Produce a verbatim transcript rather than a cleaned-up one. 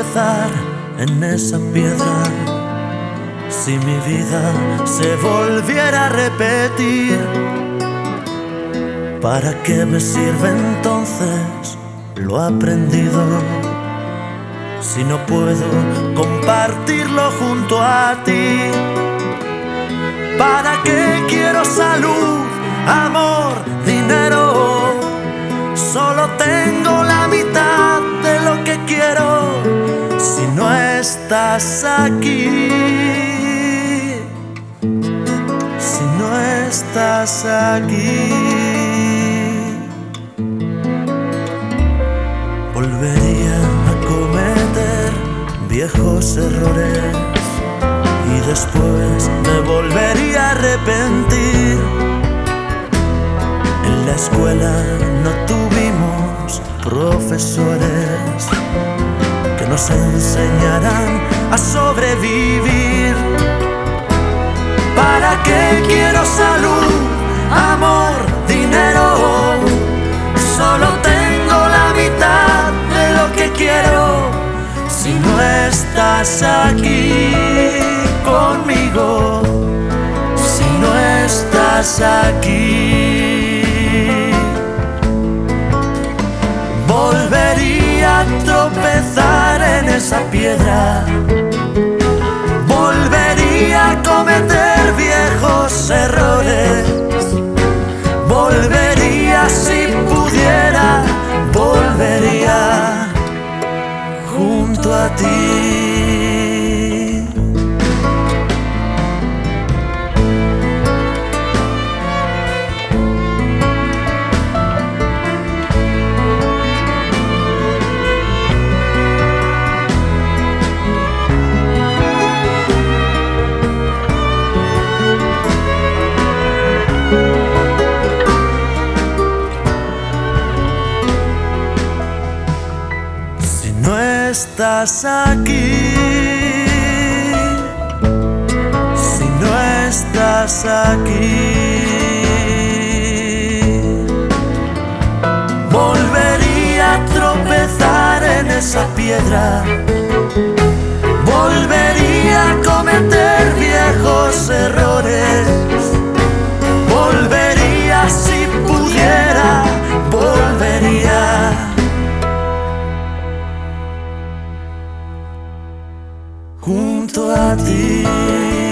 tropezar en esa piedra. Si mi vida se volviera a repetir, ¿para qué me sirve entonces lo aprendido? Si no puedo compartirlo junto a ti. ¿Para qué quiero salud, amor, dinero? Solo tengo la mitad de lo que quiero. Si no estás aquí, si no estás aquí, volvería a cometer viejos errores y después me volvería a arrepentir. En la escuela no tuvimos profesores que nos enseñaran a sobrevivir. ¿Para qué quiero salud, amor, dinero? Solo tengo la mitad de lo que quiero. Si no estás aquí conmigo, si no estás aquí, volvería a tropezar en esa piedra. Volvería a cometer viejos errores. Volvería si pudiera, volvería junto a ti. Si no estás aquí, si no estás aquí, volvería a tropezar en esa piedra. Volvería a cometer viejos errores. Volvería si pudiera, volvería junto a ti.